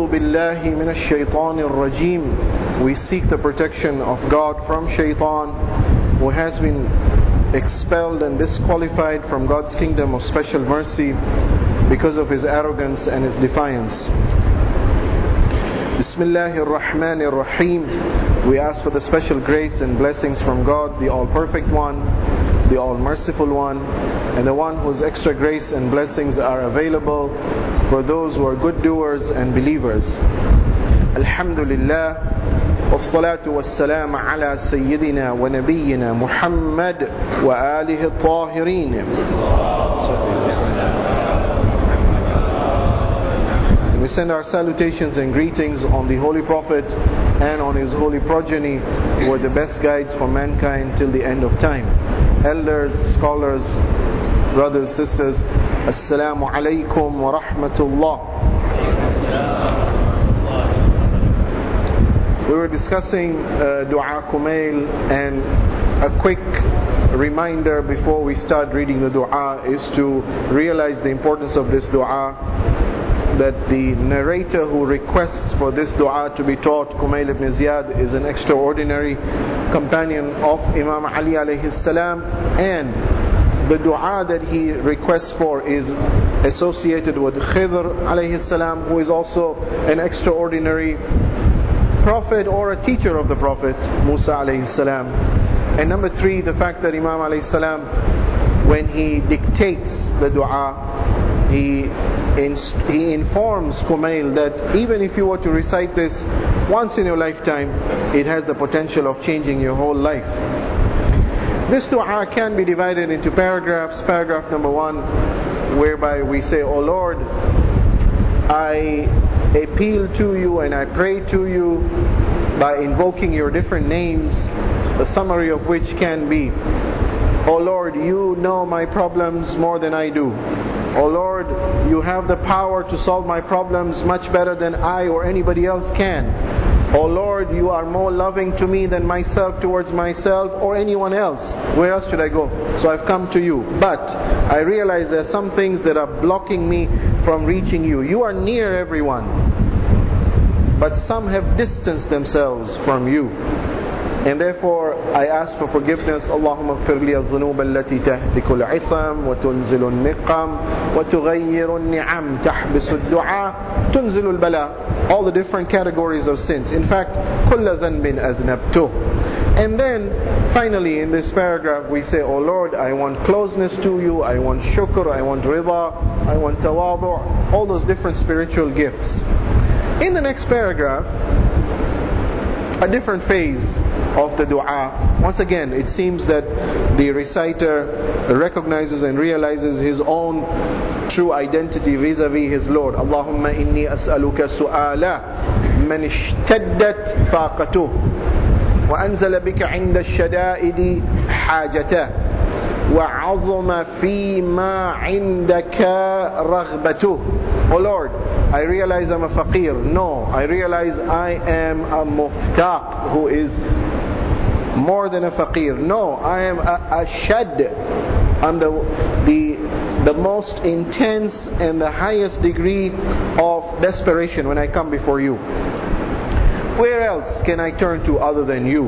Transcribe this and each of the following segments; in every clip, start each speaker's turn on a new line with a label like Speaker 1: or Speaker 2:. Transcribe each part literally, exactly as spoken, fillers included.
Speaker 1: أعوذ بالله من الشيطان الرجيم. We seek the protection of God from shaitan, who has been expelled and disqualified from God's kingdom of special mercy because of his arrogance and his defiance. Bismillahir Rahmanir Rahim. We ask for the special grace and blessings from God, the All-Perfect One, the All-Merciful One, and the One whose extra grace and blessings are available for those who are good doers and believers. Alhamdulillah, wassalatu wassalam ala Sayyidina wa Nabiyyina Muhammad wa alihi at-tahirin. We send our salutations and greetings on the Holy Prophet and on his holy progeny, who are the best guides for mankind till the end of time. Elders, scholars, brothers, sisters, Assalamu alaikum wa rahmatullah. We were discussing uh, Dua Kumail, and a quick reminder before we start reading the Dua is to realize the importance of this Dua, that the narrator who requests for this dua to be taught, Kumail ibn Ziyad, is an extraordinary companion of Imam Ali alayhi salam, and the dua that he requests for is associated with Khidr alayhi salam, who is also an extraordinary prophet or a teacher of the Prophet Musa alayhi salam. And number three, the fact that Imam alayhi salam, when he dictates the dua, he he informs Kumail that even if you were to recite this once in your lifetime, it has the potential of changing your whole life. This dua can be divided into paragraphs. Paragraph number one, whereby we say, "O Lord, I appeal to you and I pray to you by invoking your different names," the summary of which can be, "O Lord, you know my problems more than I do. O Lord, you have the power to solve my problems much better than I or anybody else can. O Lord, you are more loving to me than myself towards myself or anyone else. Where else should I go? So I've come to you. But I realize there are some things that are blocking me from reaching you. You are near everyone, but some have distanced themselves from you. And therefore, I ask for forgiveness. Allahumma ighfir li adh-dhunub allati tahtiku al-'isam wa tunzilu an-niqam wa tughayyiru an-ni'am tahbisu ad-du'a tunzilu al-bala." All the different categories of sins. In fact, kulla dhanbin adhnabtuh. And then, finally, in this paragraph, we say, "O Lord, I want closeness to you, I want shukr, I want rida, I want tawadu," all those different spiritual gifts. In the next paragraph, a different phase of the dua. Once again, it seems that the reciter recognizes and realizes his own true identity vis-a-vis his Lord. Allahumma inni as'aluka su'ala man ishtaddat faqatuh wa anzala bika 'inda ash-shada'idi hajatah wa 'azama fi ma 'indaka raghbatuh. O Lord, I realize I'm a faqir. No, I realize I am a muftaq, who is more than a faqir. No, I am a, a shad. I'm the, the, the most intense and the highest degree of desperation when I come before you. Where else can I turn to other than you?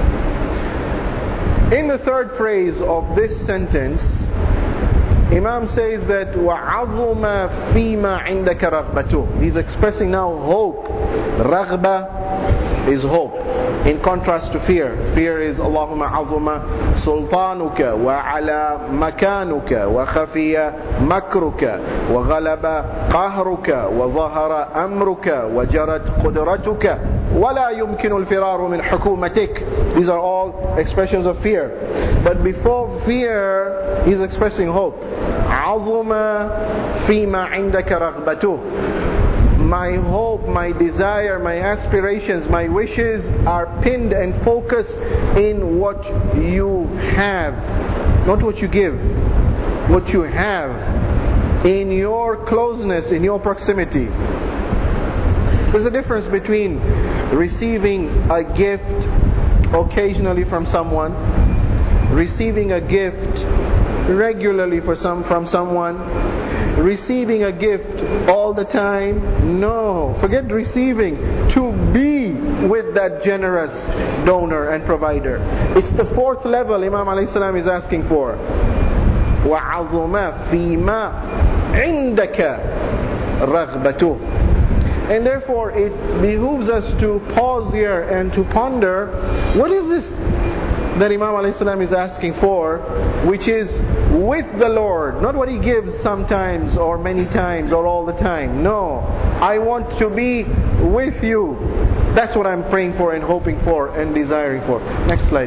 Speaker 1: In the third phrase of this sentence, Imam says that وَعَظُمَ فِي مَا عِنْدَكَ رَغْبَتُهُ. He's expressing now hope. Raghba is hope, in contrast to fear. Fear is Allahumma 'azuma sultanuka wa 'ala makanuka wa khafiya makruka wa ghalaba qahruka wa dhahara amruka wa jarat qudratuka wa la yumkinu al-firaru min hukumatik. These are all expressions of fear. But before fear, he's expressing hope. 'Azuma fima 'indaka raghbatuh. My hope, my desire, my aspirations, my wishes are pinned and focused in what you have, not what you give, what you have in your closeness, in your proximity. There's a difference between receiving a gift occasionally from someone, receiving a gift regularly for some from someone, receiving a gift all the time? No. Forget receiving. To be with that generous donor and provider. It's the fourth level Imam alayhi salam is asking for. وَعَظُمَ فِي مَا عِنْدَكَ رَغْبَتُهُ. And therefore it behooves us to pause here and to ponder, what is this that Imam alayhi salam is asking for, which is with the Lord, not what he gives sometimes or many times or all the time. No, I want to be with you. That's what I'm praying for and hoping for and desiring for. Next slide.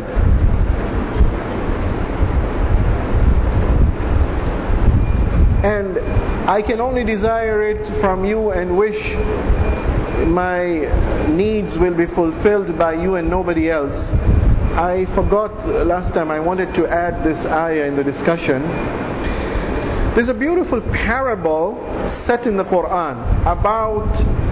Speaker 1: And I can only desire it from you and wish my needs will be fulfilled by you and nobody else. I forgot last time, I wanted to add this ayah in the discussion. There's a beautiful parable set in the Quran about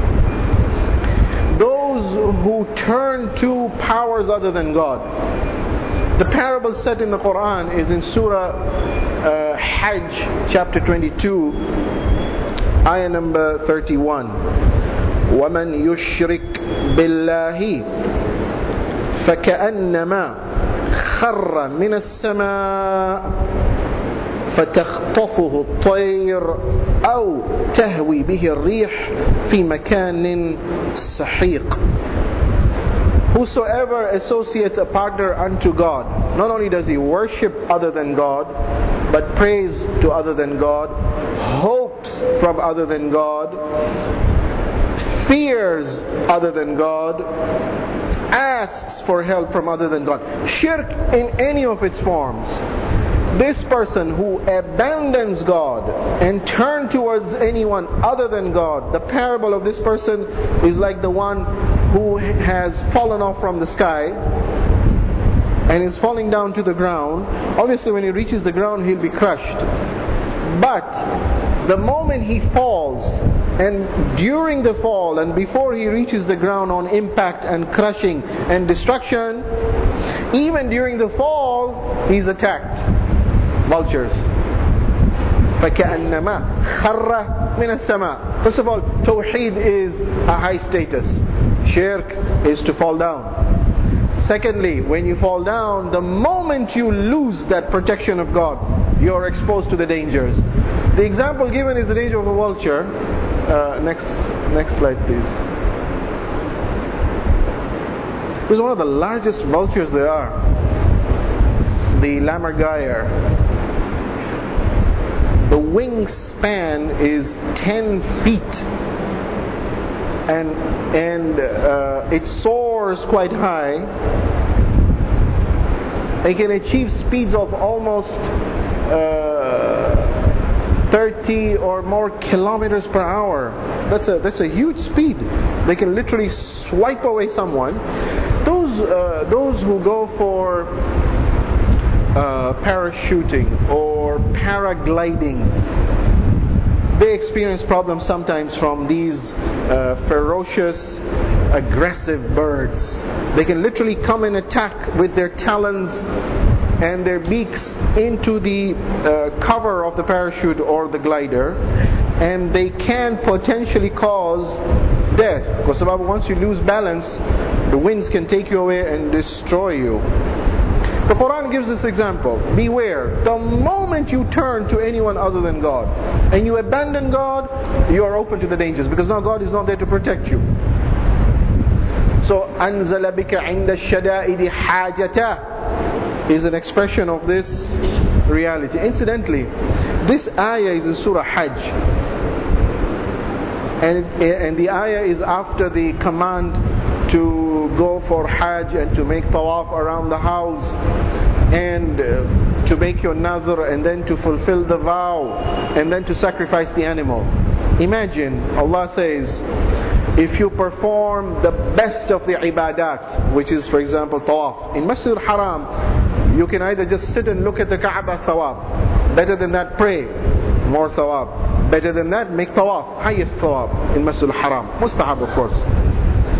Speaker 1: those who turn to powers other than God. The parable set in the Quran is in Surah uh, Hajj, chapter twenty-two, ayah number thirty-one. وَمَنْ يُشْرِكْ بِاللَّهِ فكأنما خر من السماء فتخطفه الطير أو تهوي به الريح في مكان سحيق. Whosoever associates a partner unto God, not only does he worship other than God, but prays to other than God, hopes from other than God, fears other than God, asks for help from other than God. Shirk in any of its forms. This person who abandons God and turns towards anyone other than God, the parable of this person is like the one who has fallen off from the sky and is falling down to the ground. Obviously when he reaches the ground he'll be crushed. But the moment he falls, and during the fall and before he reaches the ground on impact and crushing and destruction, even during the fall he's attacked. Vultures. فَكَأَنَّمَا خَرَّ مِنَ السَّمَاءِ. First of all, Tawheed is a high status. Shirk is to fall down. Secondly, when you fall down, the moment you lose that protection of God, you are exposed to the dangers. The example given is the danger of a vulture. Uh, next, next slide, please. This is one of the largest vultures there are. The lammergeier. The wingspan is ten feet, and and uh, it soars quite high. It can achieve speeds of almost uh, thirty or more kilometers per hour. That's a that's a huge speed. They can literally swipe away someone. Those uh, those who go for Uh, parachuting or paragliding, they experience problems sometimes from these uh, ferocious, aggressive birds. They can literally come and attack with their talons and their beaks into the uh, cover of the parachute or the glider, and they can potentially cause death. Because once you lose balance, the winds can take you away and destroy you. The Quran gives this example. Beware, the moment you turn to anyone other than God and you abandon God, you are open to the dangers, because now God is not there to protect you. So, أَنزَلَ بِكَ عِنْدَ الشَّدَائِدِ حَاجَةً is an expression of this reality. Incidentally, this ayah is in Surah Hajj, and, and the ayah is after the command to go for Hajj and to make tawaf around the house and uh, to make your nazr and then to fulfill the vow and then to sacrifice the animal. Imagine, Allah says, if you perform the best of the ibadat, which is for example tawaf, in Masjid al-Haram, you can either just sit and look at the Kaaba, thawab. Better than that, pray, more thawab. Better than that, make tawaf, highest thawab in Masjid al-Haram. Mustahab, of course.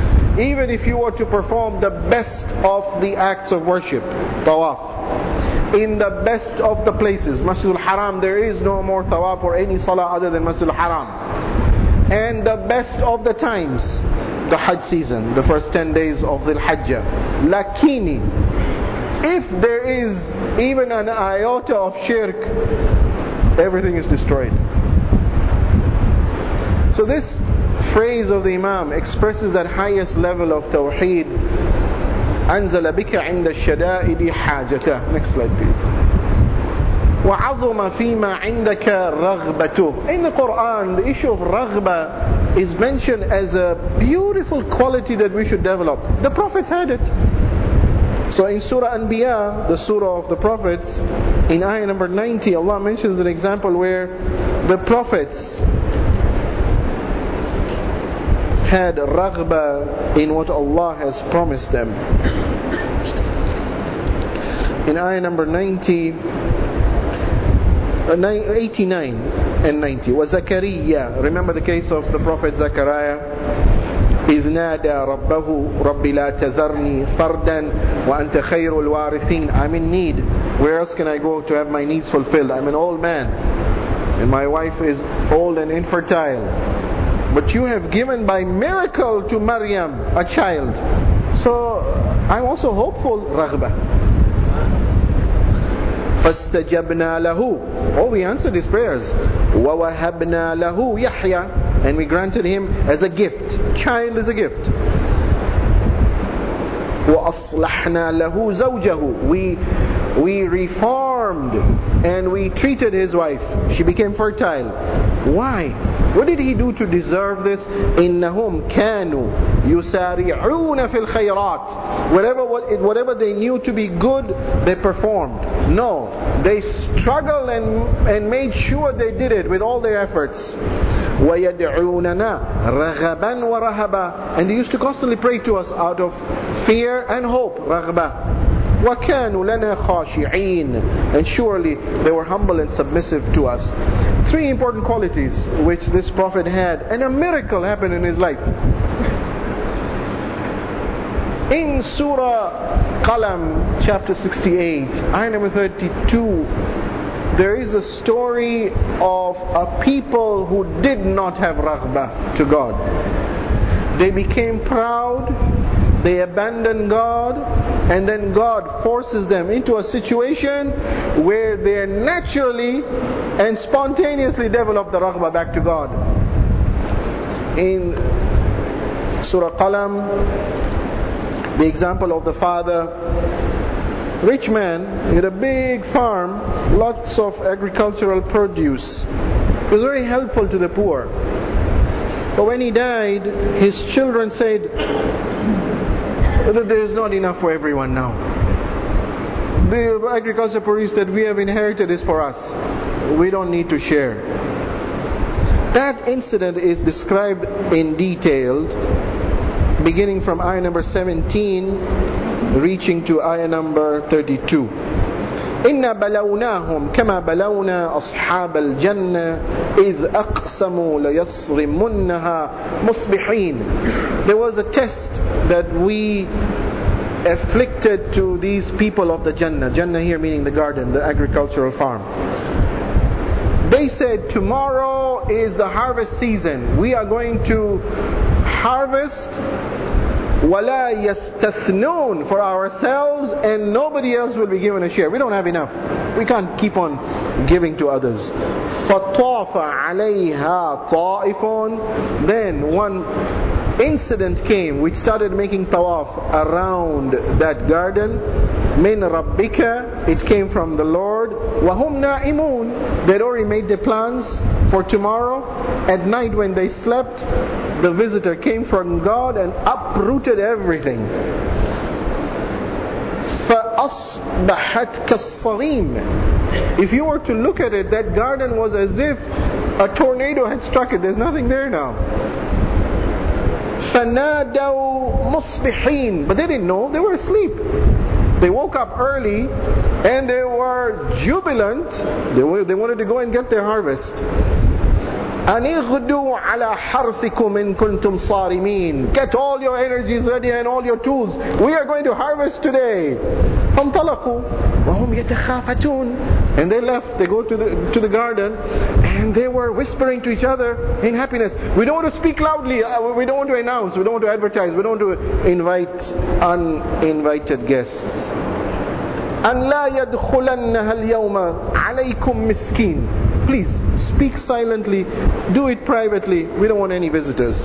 Speaker 1: Even if you were to perform the best of the acts of worship, tawaf, in the best of the places. Masjid al-Haram, there is no more tawaf or any salah other than Masjid al-Haram. And the best of the times, the Hajj season, the first ten days of the Hajj. Lakini, if there is even an iota of shirk, everything is destroyed. So this phrase of the Imam expresses that highest level of Tawheed. أنزل بك عند الشدائد حاجته. Next slide please. وعظم فيما عندك رغبته. In the Quran, the issue of raghba is mentioned as a beautiful quality that we should develop. The prophets had it. So in Surah Anbiya, the surah of the prophets, in ayah number ninety, Allah mentions an example where the prophets had raghba in what Allah has promised them. In ayah number ninety, uh, eighty-nine and ninety. وَزَكَرِيَّا, remember the case of the Prophet Zachariah. إِذْ نَادَى رَبَّهُ رَبِّ لَا تَذَرْنِي فَرْدًا وَأَنْتَ خَيْرُ الْوَارِثِينَ. I'm in need. Where else can I go to have my needs fulfilled? I'm an old man, and my wife is old and infertile. But you have given by miracle to Maryam a child. So I'm also hopeful. Raghba. فَاسْتَجَبْنَا لَهُ. Oh, we answered his prayers. وَوَهَبْنَا لَهُ يَحْيَى. And we granted him as a gift. Child is a gift. وَأَصْلَحْنَا لَهُ زَوْجَهُ. We, we reformed and we treated his wife. She became fertile. Why? What did he do to deserve this? إِنَّهُمْ كَانُوا يُسَارِعُونَ فِي الْخَيْرَاتِ. Whatever, whatever they knew to be good, they performed. No, they struggled and, and made sure they did it with all their efforts. وَيَدْعُونَنَا رَغَبًا وَرَهَبًا. And they used to constantly pray to us out of fear and hope. رَغْبًا. وَكَانُوا لَنَا خَاشِعِينَ. And surely they were humble and submissive to us. Three important qualities which this Prophet had, and a miracle happened in his life. In Surah Qalam, chapter sixty-eight, ayah number thirty-two, there is a story of a people who did not have raghbah to God. They became proud, they abandoned God, and then God forces them into a situation where they naturally and spontaneously develop the raghbah back to God. In Surah Qalam, the example of the father, rich man, he had a big farm, lots of agricultural produce. It was very helpful to the poor. But when he died, his children said that there is not enough for everyone now. The agricultural produce that we have inherited is for us. We don't need to share. That incident is described in detail, beginning from ayah number seventeen, reaching to ayah number thirty-two. إِنَّا بَلَوْنَاهُمْ كَمَا بَلَوْنَا أَصْحَابَ الْجَنَّةِ إِذْ أَقْسَمُوا لَيَصْرِمُنَّهَا مُصْبِحِينَ. There was a test that we afflicted to these people of the Jannah. Jannah here meaning the garden, the agricultural farm. They said, tomorrow is the harvest season. We are going to harvest وَلَا يَسْتَثْنُونَ for ourselves, and nobody else will be given a share. We don't have enough. We can't keep on giving to others. فَطَافَ عَلَيْهَا طَائِفٌ. Then one incident came which started making tawaf around that garden. مِنْ رَبِّكَ. It came from the Lord. وَهُمْ نَائِمُونَ. They'd already made their plans for tomorrow. At night when they slept, the visitor came from God and uprooted everything. فَأَصْبَحَتْ كَالصَّرِيمِ. If you were to look at it, that garden was as if a tornado had struck it. There's nothing there now. فَنَادَوْا مُصْبِحِينَ. But they didn't know, they were asleep. They woke up early and they were jubilant. They, were, they wanted to go and get their harvest. أن اغدوا على حرثكم إن كنتم صارمين. Get all your energies ready and all your tools. We are going to harvest today. فانطلقوا وهم يتخافتون. And they left. They go to the to the garden, and they were whispering to each other in happiness. We don't want to speak loudly. We don't want to announce. We don't want to advertise. We don't want to invite uninvited guests. أن لا يدخلنها اليوم عليكم مسكين. Please speak silently. Do it privately. We don't want any visitors.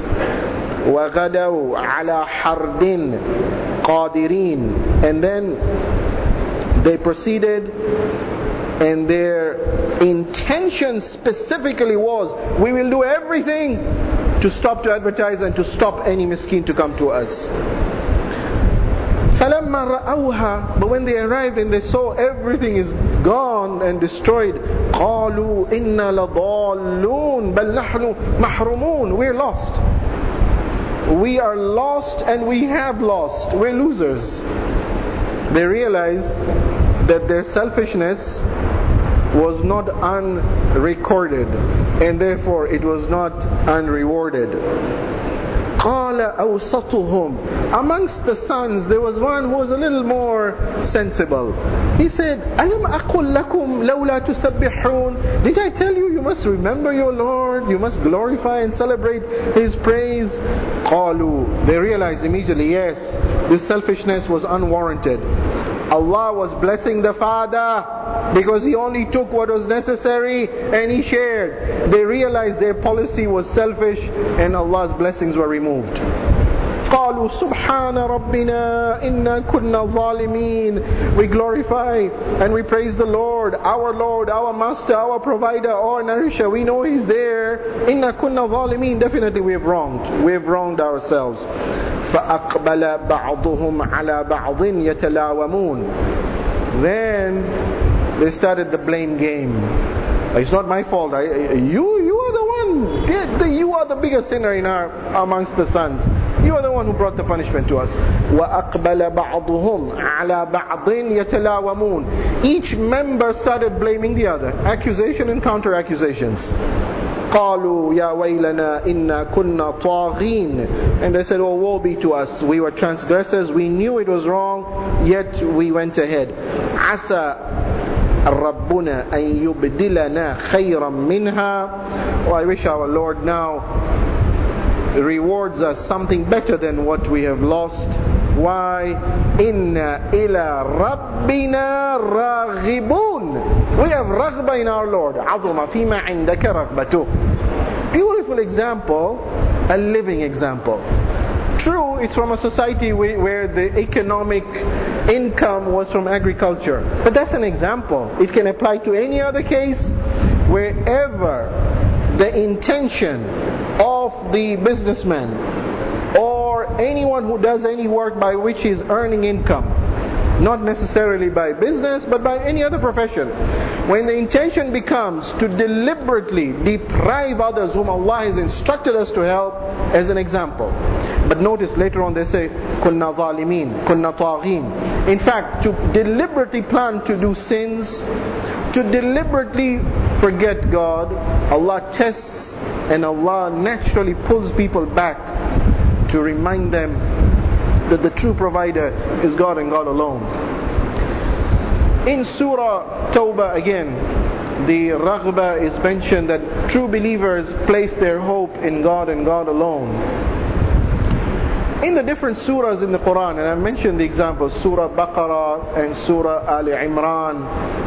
Speaker 1: وغدوا على حرد قادرين. And then they proceeded, and their intention specifically was, we will do everything to stop to advertise and to stop any miskin to come to us. فَلَمَّا رَأَوْهَا. But when they arrived and they saw everything is gone and destroyed, قَالُوا إِنَّا لَضَالُّونَ بَلْ نَحْنُ مَحْرُمُونَ. We're lost. We are lost and we have lost. We're losers. They realized that their selfishness was not unrecorded, and therefore it was not unrewarded. قال أوسطهم. Amongst the sons there was one who was a little more sensible. He said, ألم أقل لكم لولا تسبحون. Did I tell you you must remember your Lord, you must glorify and celebrate His praise? قالوا. They realized immediately, yes, this selfishness was unwarranted. Allah was blessing the father because he only took what was necessary and he shared. They realized their policy was selfish and Allah's blessings were removed. قالوا سبحان ربنا إنا كنا ظالمين. We glorify and we praise the Lord, our Lord, our Master, our Provider, our Nourisher. We know He's there. إنا كنا ظالمين. Definitely we have wronged. We have wronged ourselves. فأقبل بعضهم على بعض يتلاومون. Then they started the blame game. It's not my fault. I, you, you are the one. You are the biggest sinner in our amongst the sons. You are the one who brought the punishment to us. وَأَقْبَلَ بَعْضُهُمْ عَلَى بَعْضٍ يَتَلَاوَمُونَ. Each member started blaming the other. Accusation and counter-accusations. قَالُوا يَا وَيْلَنَا إِنَّا كُنَّا طَاغِينَ. And they said, oh, woe be to us. We were transgressors. We knew it was wrong, yet we went ahead. عَسَى رَبُّنَا أَن يُبْدِلَنَا خَيْرًا مِنْهَا. Oh, I wish our Lord now rewards us something better than what we have lost. Why? Inna ila rabbina raghibun. We have raghba in our Lord. Azuma fima indaka raghbatu. Beautiful example, a living example. True, it's from a society where the economic income was from agriculture. But that's an example. It can apply to any other case. Wherever the intention of the businessman or anyone who does any work by which he is earning income, not necessarily by business but by any other profession, when the intention becomes to deliberately deprive others whom Allah has instructed us to help, as an example. But notice later on they say kunna zalimin, kunna taghin. In fact, to deliberately plan to do sins, to deliberately forget God, Allah tests and Allah naturally pulls people back to remind them that the true provider is God and God alone. In Surah Tawbah again, the Raghba is mentioned that true believers place their hope in God and God alone. In the different surahs in the Quran, and I mentioned the examples, Surah Baqarah and Surah Ali Imran,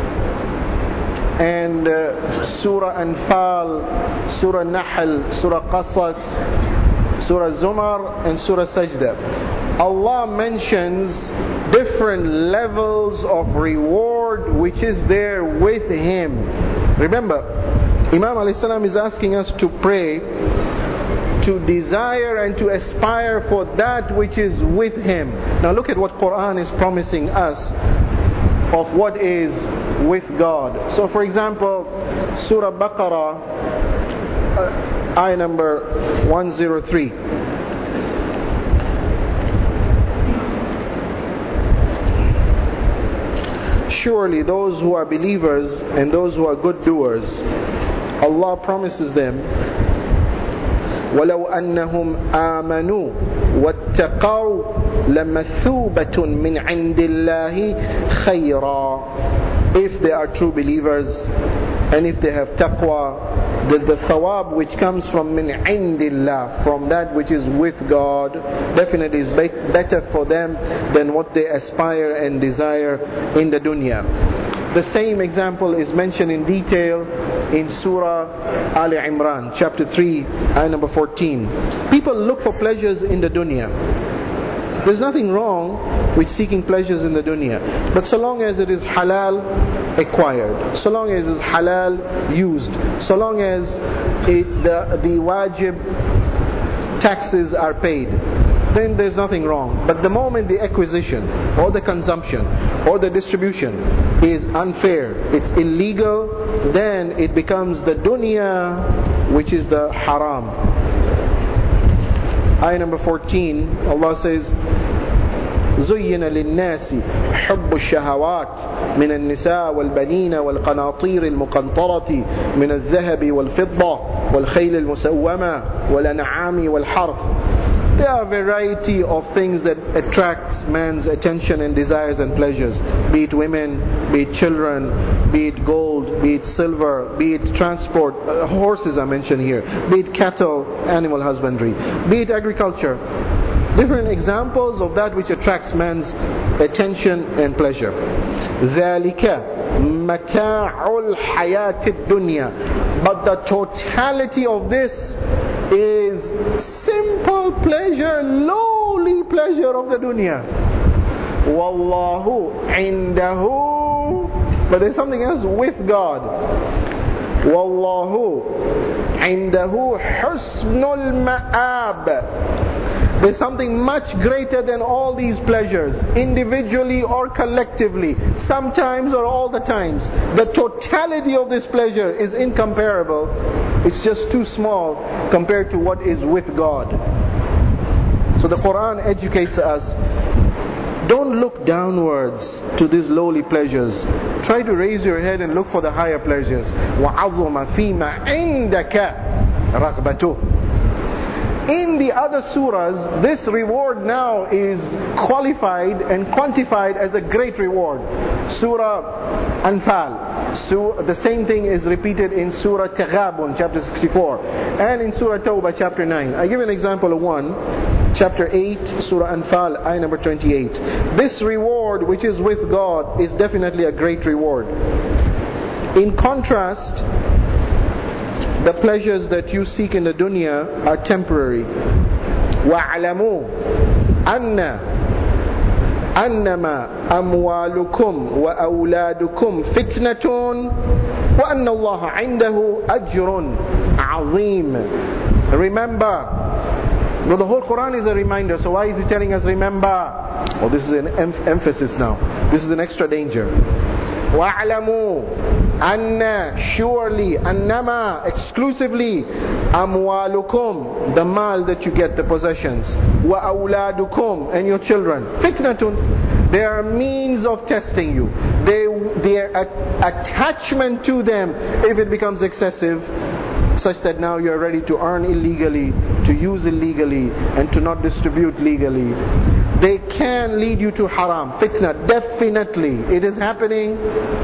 Speaker 1: and uh, Surah Anfal, Surah Nahl, Surah Qasas, Surah Zumar and Surah Sajda, Allah mentions different levels of reward which is there with Him. Remember, Imam alayhi salam is asking us to pray, to desire and to aspire for that which is with Him. Now look at what Quran is promising us of what is with God. So for example, Surah Baqarah, uh, ayah number one oh three. Surely those who are believers and those who are good doers, Allah promises them وَلَوْ أَنَّهُمْ آمَنُوا وَاتَّقَوْا لَمَثُوبَةٌ مِّنْ عِنْدِ اللَّهِ خَيْرًا. If they are true believers and if they have taqwa, then the thawab which comes from min indillah, from that which is with God, definitely is better for them than what they aspire and desire in the dunya. The same example is mentioned in detail in Surah Ali Imran, chapter three, ayah number fourteen. People look for pleasures in the dunya. There's nothing wrong with seeking pleasures in the dunya, but so long as it is halal acquired, so long as it is halal used, so long as it, the, the wajib taxes are paid, then there's nothing wrong. But the moment the acquisition or the consumption or the distribution is unfair, it's illegal, then it becomes the dunya which is the haram. Ayah number fourteen, Allah says, زين للناس حب الشهوات من النساء والبنين والقناطير المقنطرة من الذهب والفضة والخيل المسومة والأنعام والحرث. There are a variety of things that attracts man's attention and desires and pleasures. Be it women, be it children, be it gold, be it silver, be it transport, uh, horses are mentioned here, be it cattle, animal husbandry, be it agriculture. Different examples of that which attracts man's attention and pleasure. ذَلِكَ مَتَاعُ الْحَيَاةِ الدُّنْيَا. But the totality of this is simple pleasure, lowly pleasure of the dunya. Wallahu indahu. But there's something else with God. Wallahu indahu husnul ma'ab. There's something much greater than all these pleasures, individually or collectively, sometimes or all the times. The totality of this pleasure is incomparable. It's just too small compared to what is with God. So the Quran educates us. Don't look downwards to these lowly pleasures. Try to raise your head and look for the higher pleasures. وَعَظُمَ فِي مَا عِنْدَكَ رَغْبَتُهُ. In the other surahs, this reward now is qualified and quantified as a great reward. Surah Anfal, so the same thing is repeated in Surah Taghabun, chapter sixty-four, and in Surah Tawbah, chapter nine. I give an example of one. Chapter eight, Surah Anfal, ayah number twenty-eight. This reward which is with God is definitely a great reward. In contrast, the pleasures that you seek in the dunya are temporary. وَاعْلَمُوا أَنَّ أَنَّمَا أَمْوَالُكُمْ وَأَوْلَادُكُمْ فِتْنَةٌ وَأَنَّ اللَّهَ عِنْدَهُ أَجْرٌ عَظِيمٌ. Remember. Well, the whole Quran is a reminder, so why is he telling us remember? Oh, this is an em- emphasis now. This is an extra danger. وَاعْلَمُوا Anna, surely, annama, exclusively, amwalukum, the mal that you get, the possessions, wa awladukum, and your children, fitnatun, they are means of testing you. They, their attachment to them, if it becomes excessive, such that now you are ready to earn illegally, to use illegally, and to not distribute legally, they can lead you to haram, fitna, definitely, it is happening.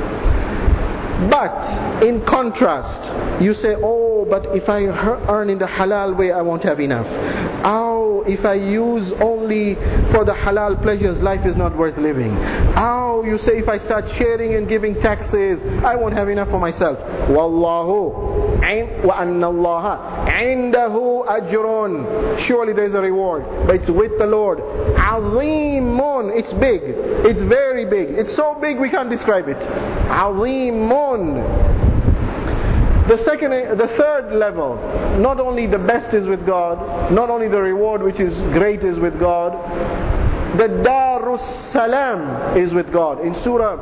Speaker 1: But in contrast, you say, oh, but if I earn in the halal way, I won't have enough. Oh, if I use only for the halal pleasures, life is not worth living. Oh, you say, if I start sharing and giving taxes, I won't have enough for myself. Wallahu wa anna Allah indahu ajrun. Surely there is a reward, but it's with the Lord. Azimun. It's big. It's very big. It's so big we can't describe it. Azimun. The second, the third level, not only the best is with God, not only the reward which is great is with God, the Darus Salam is with God. In Surah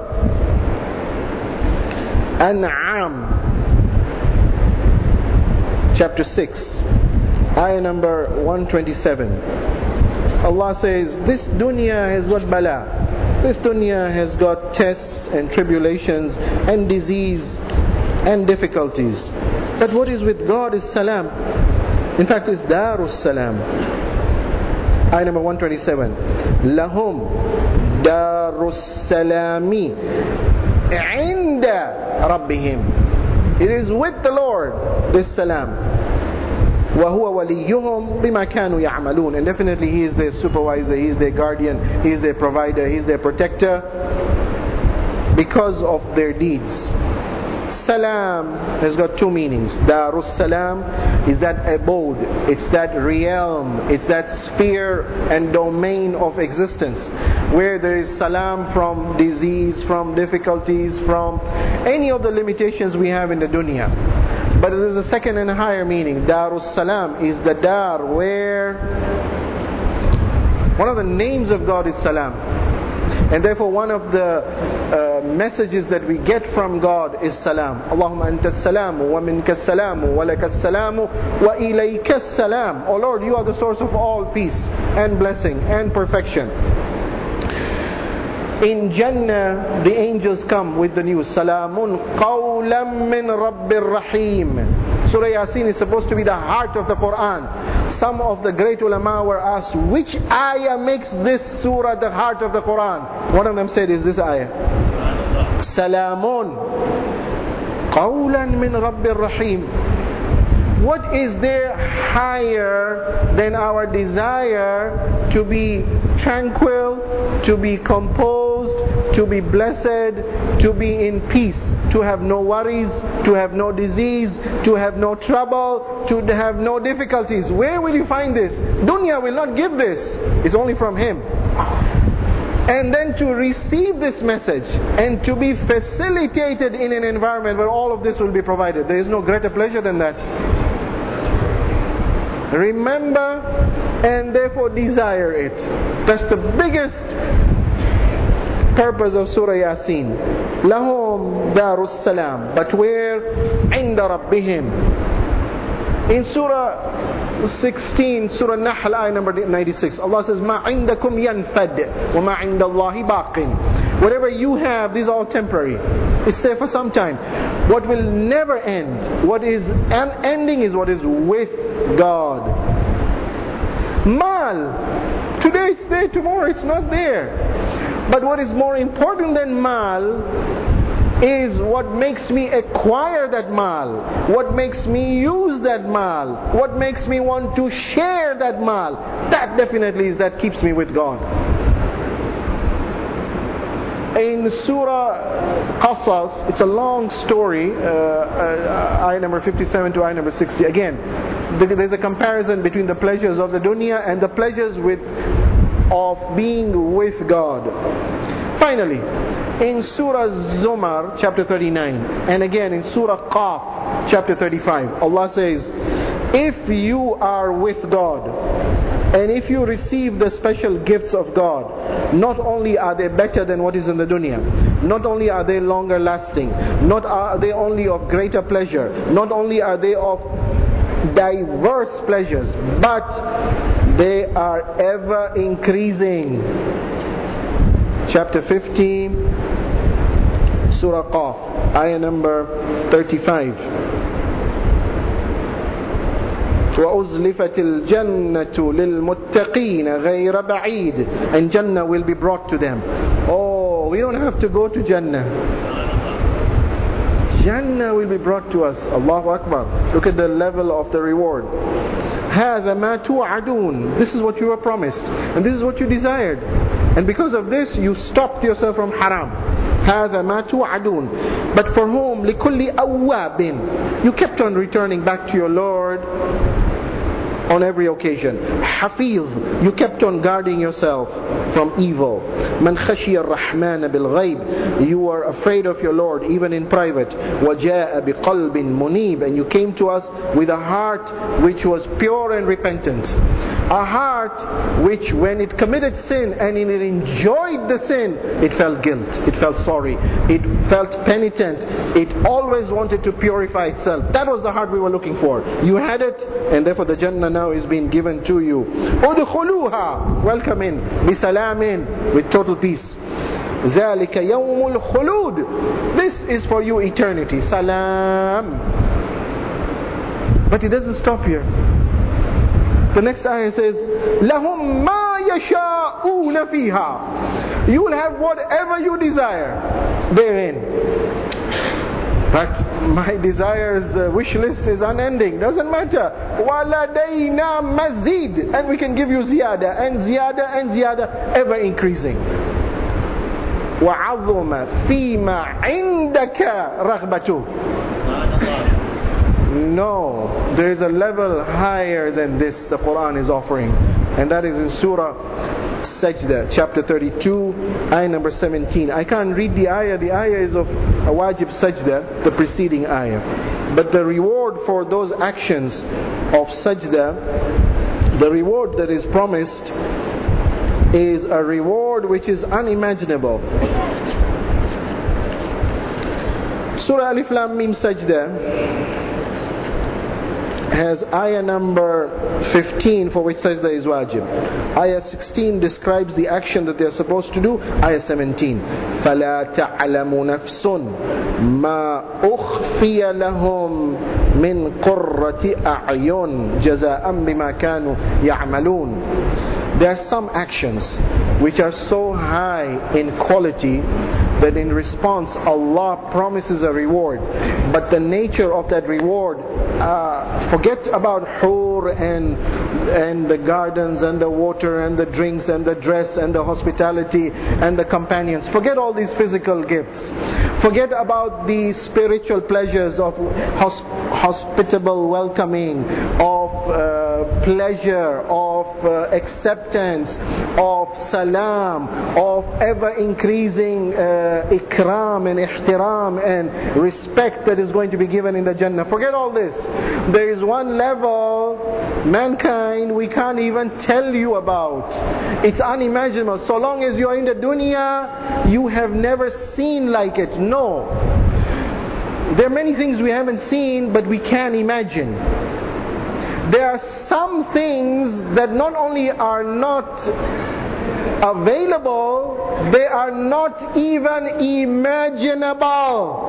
Speaker 1: An'am, chapter six, ayah number one twenty-seven, Allah says, this dunya has got bala. This dunya has got tests and tribulations and disease and difficulties. But what is with God is salam. In fact, it's Darus Salam. Ayah number one twenty-seven. Lahum Darus Salami Inda Rabbihim. It is with the Lord, this salam. وَهُوَ وَلِيُّهُمْ بِمَا كَانُوا يَعْمَلُونَ. And definitely He is their supervisor, He is their guardian, He is their provider, He is their protector because of their deeds. Salam has got two meanings. Darus Salam is that abode, it's that realm, it's that sphere and domain of existence where there is salam from disease, from difficulties, from any of the limitations we have in the dunya. But there is a second and higher meaning. Darus Salam is the dar where one of the names of God is Salam. And therefore one of the uh, messages that we get from God is Salam. Allahumma anta salamu wa minka salamu wa laka salamu wa ilayka salam. Oh Lord, you are the source of all peace and blessing and perfection. In Jannah, the angels come with the news. Salamun qawlam min Rabbir Rahim. Surah Yasin is supposed to be the heart of the Quran. Some of the great ulama were asked, which ayah makes this surah the heart of the Quran? One of them said, is this ayah. Salamun qawlan min Rabbir Rahim. What is there higher than our desire to be tranquil, to be composed, to be blessed, to be in peace, to have no worries, to have no disease, to have no trouble, to have no difficulties? Where will you find this? Dunya will not give this. It's only from Him. And then to receive this message and to be facilitated in an environment where all of this will be provided. There is no greater pleasure than that. Remember and therefore desire it. That's the biggest purpose of Surah Yasin. Lahum Darus Salam. But where? Inda Rabbihim. In Surah sixteen, Surah Nahl, ayah number ninety-six, Allah says, Ma indakum yanfad, wa ma indallahi baqin. Whatever you have, these are all temporary. It's there for some time. What will never end, what is unending, is what is with God. Mal. Today it's there, tomorrow it's not there. But what is more important than mal is what makes me acquire that mal, what makes me use that mal, what makes me want to share that mal. That definitely is that keeps me with God. In Surah Qasas, it's a long story, uh, uh, ayah number fifty-seven to ayah number sixty. Again, there's a comparison between the pleasures of the dunya and the pleasures with of being with God. Finally, in Surah Zumar, chapter thirty-nine, and again in Surah Qaf, chapter thirty-five, Allah says, if you are with God, and if you receive the special gifts of God, not only are they better than what is in the dunya, not only are they longer lasting, not are they only of greater pleasure, not only are they of diverse pleasures, but they are ever increasing. Chapter fifteen, Surah Qaf, ayah number thirty-five. وَأُزْلِفَتِ الْجَنَّةُ لِلْمُتَّقِينَ غَيْرَ بَعِيدٍ. And Jannah will be brought to them. Oh, we don't have to go to Jannah. Jannah will be brought to us. Allahu Akbar. Look at the level of the reward. هَذَا مَا تُوعَدُونَ. This is what you were promised. And this is what you desired. And because of this, you stopped yourself from haram. هَذَا مَا تُوعَدُونَ. But for whom? لِكُلِّ أَوَّابٍ. You kept on returning back to your Lord on every occasion. Hafiz, you kept on guarding yourself from evil. Man khashiya ar-Rahman bil-ghayb. You were afraid of your Lord even in private. وَجَاءَ بِقَلْبٍ munib. And you came to us with a heart which was pure and repentant. A heart which when it committed sin and it enjoyed the sin, it felt guilt, it felt sorry, it felt penitent, it always wanted to purify itself. That was the heart we were looking for. You had it, and therefore the Jannah now is being given to you. Udkhuluha, welcome in, bisalamin, with total peace. ذَلِكَ يَوْمُ الْخُلُودِ. This is for you eternity. Salam. But it doesn't stop here. The next ayah says, لَهُمْ مَا يَشَاءُونَ فِيهَا. You will have whatever you desire therein. But my desires, the wish list is unending. Doesn't matter. وَلَدَيْنَا مَزِيد. And we can give you ziyada and ziyada and ziyada, ever increasing. وَعَظُمَ فِيمَا عِنْدَكَ رَغْبَتُهُ. No, there is a level higher than this the Quran is offering. And that is in Surah Sajda, chapter thirty-two, ayah number seventeen. I can't read the ayah. The ayah is of a wajib sajda, the preceding ayah. But the reward for those actions of sajda, the reward that is promised, is a reward which is unimaginable. Surah Alif Lam Mim Sajda has ayah number fifteen, for which sajda is wajib. Ayah sixteen describes the action that they are supposed to do. Ayah seventeen, فَلَا تَعْلَمُ نَفْسٌ مَا أُخْفِيَ لَهُمْ مِنْ قُرَّةِ أَعْيُنٍ جَزَاءً بِمَا كَانُوا يَعْمَلُونَ. There are some actions which are so high in quality that in response Allah promises a reward. But the nature of that reward, uh, forget about hur and and the gardens and the water and the drinks and the dress and the hospitality and the companions. Forget all these physical gifts. Forget about the spiritual pleasures of hosp- hospitable welcoming, of uh, pleasure, of uh, acceptance, of salam, of ever increasing uh, ikram and ihtiram and respect that is going to be given in the Jannah. Forget all this. There is one level, mankind, we can't even tell you about. It's unimaginable. So long as you are in the dunya, you have never seen like it. No. There are many things we haven't seen, but we can imagine. There are some things that not only are not available, they are not even imaginable.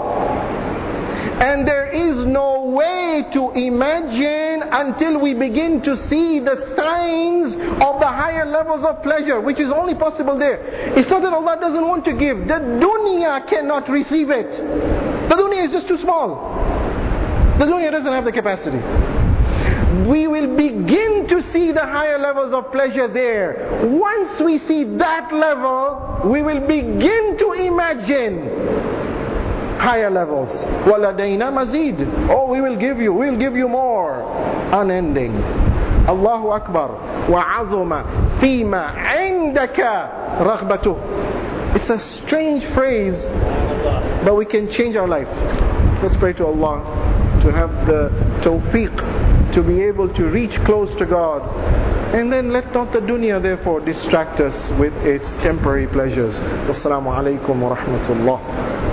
Speaker 1: And there is no way to imagine until we begin to see the signs of the higher levels of pleasure, which is only possible there. It's not that Allah doesn't want to give. The dunya cannot receive it. The dunya is just too small. The dunya doesn't have the capacity. We will begin to see the higher levels of pleasure there. Once we see that level, we will begin to imagine higher levels. وَلَدَيْنَا مَزِيد. Oh, we will give you, we will give you more. Unending. Allahu Akbar. وَعَظُمَ فِيمَا عِنْدَكَ رَغْبَتُهُ. It's a strange phrase, but we can change our life. Let's pray to Allah to have the tawfiq to be able to reach close to God. And then let not the dunya therefore distract us with its temporary pleasures. Wassalamu alaikum wa rahmatullah.